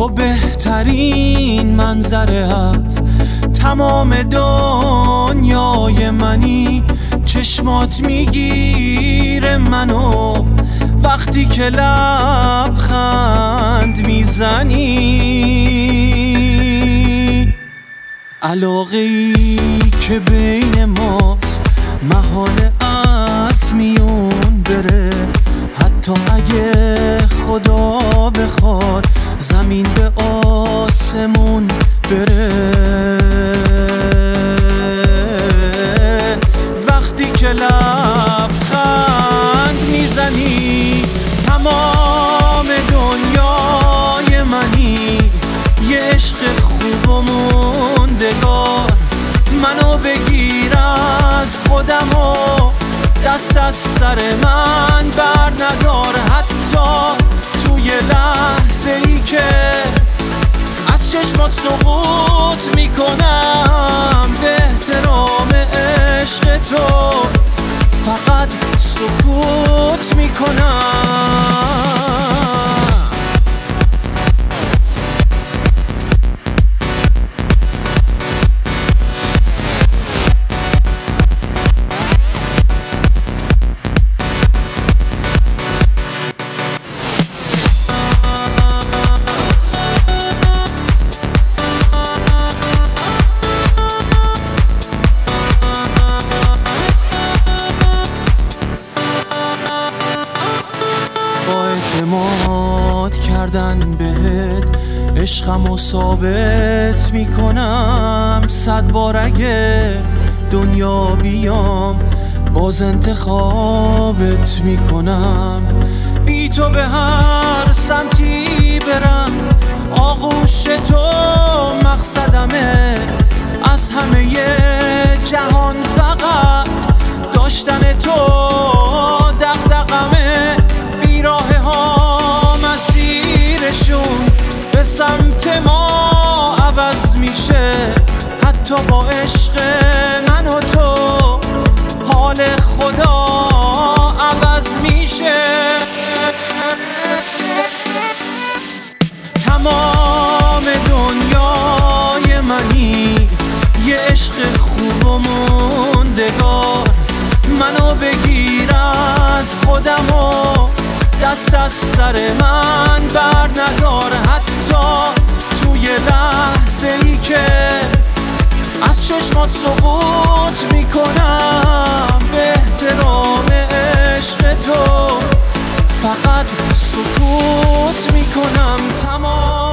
تو بهترین منظره از تمام دنیای منی. چشمات میگیره منو وقتی که لبخند میزنی. علاقه‌ای که بین ماست محاله از میون بره، حتی اگه خدا بخواد زمین به آسمون بره. وقتی که لبخند میزنی تمام دنیای منی. یه عشق خوب و موندگار منو بگیر از خودم و دست از سر من بر ندار. حتی توی لحظه ای که از چشمات سقوط میکنم به احترام عشق تو فقط سکوت میکنم. اعتماد کردن بهت عشقمو ثابت میکنم. 100 بار اگه دنیا بیام باز انتخابت میکنم. بی تو به هر سمتی برم آغوش تو مقصدمه. از همه جهان فقط داشتن تو دغدغمه. بیراه ها مسیرشون به سمت ما عوض میشه، حتی با عشق من و تو حال خدا عوض میشه. تمام دنیای منی، یه عشق خوب و موندگار منو بگیر از خودم و دست از سر من بر ندار. حتی توی لحظه ای که از چشمات سقوط میکنم به احترام عشق تو فقط سکوت میکنم. تمام